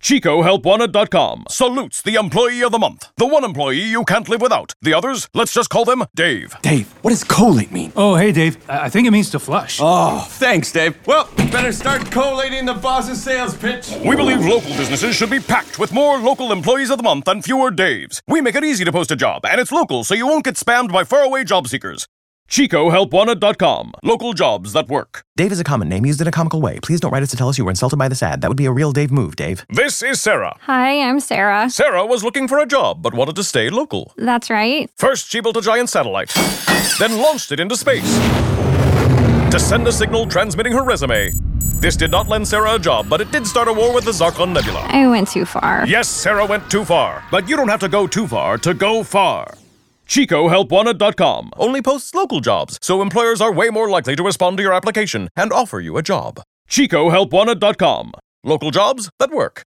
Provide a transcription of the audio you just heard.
ChicoHelpWanted.com salutes the employee of the month. The one employee you can't live without. The others, let's just call them Dave. Dave, what does collate mean? Oh, hey, Dave. I think it means to flush. Oh, thanks, Dave. Well, better start collating the boss's sales pitch. We believe local businesses should be packed with more local employees of the month and fewer Daves. We make it easy to post a job, and it's local, so you won't get spammed by faraway job seekers. ChicoHelpWanted.com. Local jobs that work. Dave is a common name used in a comical way. Please don't write us to tell us you were insulted by this ad. That would be a real Dave move, Dave. This is Sarah. Hi, I'm Sarah. Sarah was looking for a job, but wanted to stay local. That's right. First, she built a giant satellite, then launched it into space to send a signal transmitting her resume. This did not lend Sarah a job, but it did start a war with the Zarkon Nebula. I went too far. Yes, Sarah went too far, but you don't have to go too far to go far. ChicoHelpWanted.com only posts local jobs, so employers are way more likely to respond to your application and offer you a job. ChicoHelpWanted.com. Local jobs that work.